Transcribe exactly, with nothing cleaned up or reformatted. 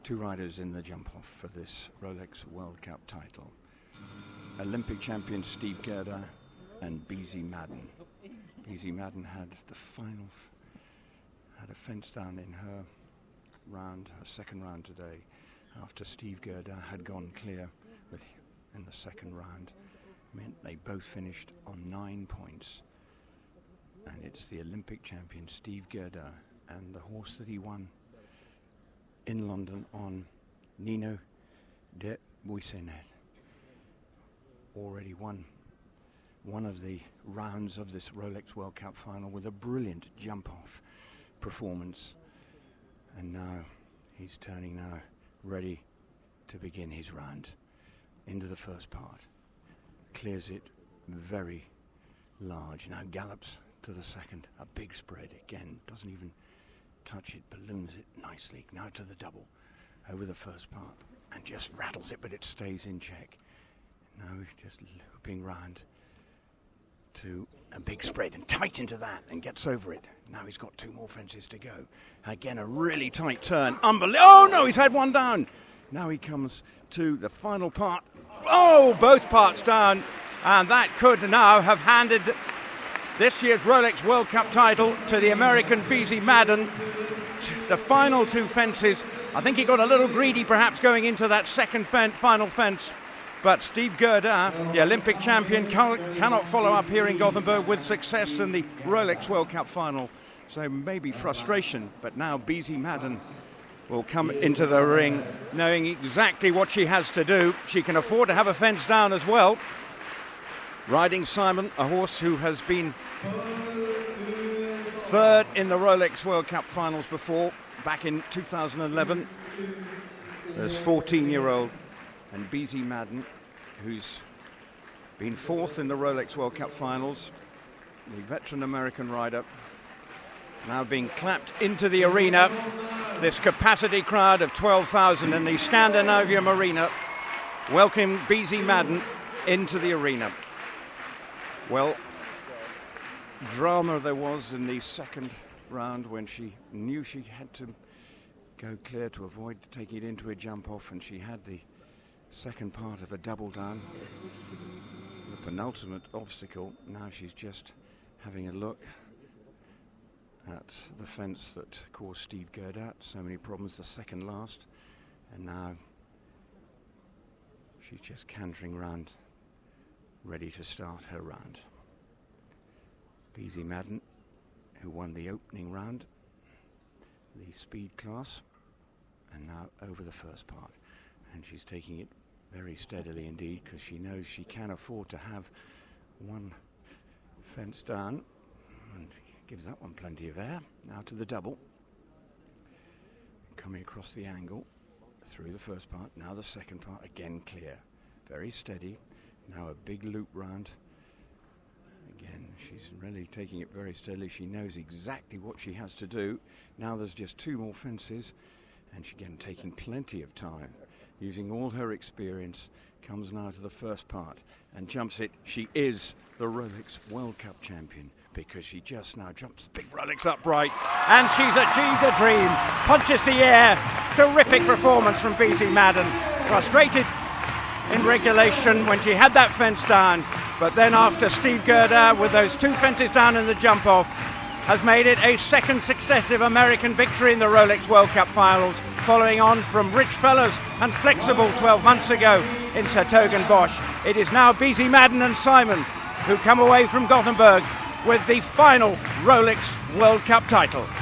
Two riders in the jump-off for this Rolex World Cup title. Olympic champion Steve Gerda and Beezie Madden. Beezie Madden had the final, had a fence down in her round, her second round today, after Steve Gerda had gone clear with in the second round. Meant they both finished on nine points. And it's the Olympic champion Steve Gerda and the horse that he won in London on Nino de Buissenet. Already won one of the rounds of this Rolex World Cup final with a brilliant jump-off performance. And now he's turning now, ready to begin his round into the first part. Clears it very large. Now gallops to the second. A big spread again. Doesn't even touch it. Balloons it nicely. Now to the double over the first part. And just rattles it, but it stays in check. Now he's just looping round to a big spread and tight into that and gets over it. Now he's got two more fences to go. Again, a really tight turn. Unbelievable. Oh no, he's had one down. Now he comes to the final part. Oh, both parts down. And that could now have handed this year's Rolex World Cup title to the American Beezie Madden. The final two fences, I think he got a little greedy perhaps going into that second fen- final fence. But Steve Gerda, the Olympic champion, can- cannot follow up here in Gothenburg with success in the Rolex World Cup final. So maybe frustration, but now Beezie Madden will come into the ring knowing exactly what she has to do. She can afford to have a fence down as well. Riding Simon, a horse who has been third in the Rolex World Cup finals before, back in two thousand eleven. There's fourteen-year-old and Beezie Madden, who's been fourth in the Rolex World Cup finals. The veteran American rider now being clapped into the arena. This capacity crowd of twelve thousand in the Scandinavian Arena welcome Beezie Madden into the arena. Well, drama there was in the second round when she knew she had to go clear to avoid taking it into a jump off, and she had the second part of a double down, the penultimate obstacle. Now she's just having a look at the fence that caused Steve Gerda so many problems, the second last, and now she's just cantering round, ready to start her round. Beezie Madden, who won the opening round, the speed class, and now over the first part. And she's taking it very steadily indeed, because she knows she can afford to have one fence down, and gives that one plenty of air. Now to the double. Coming across the angle through the first part, now the second part, again clear. Very steady. Now a big loop round. Again, she's really taking it very steadily. She knows exactly what she has to do. Now there's just two more fences, and she again taking plenty of time, using all her experience. Comes now to the first part and jumps it. She is the Rolex World Cup champion, because she just now jumps the big Rolex upright, and she's achieved a dream. Punches the air. Terrific performance from Beezie Madden. Frustrated in regulation when she had that fence down, but then after Steve Gerda, with those two fences down in the jump off, has made it a second successive American victory in the Rolex World Cup finals, following on from Rich Fellows and Flexible twelve months ago in 's-Hertogenbosch. It is now Beezie Madden and Simon who come away from Gothenburg with the final Rolex World Cup title.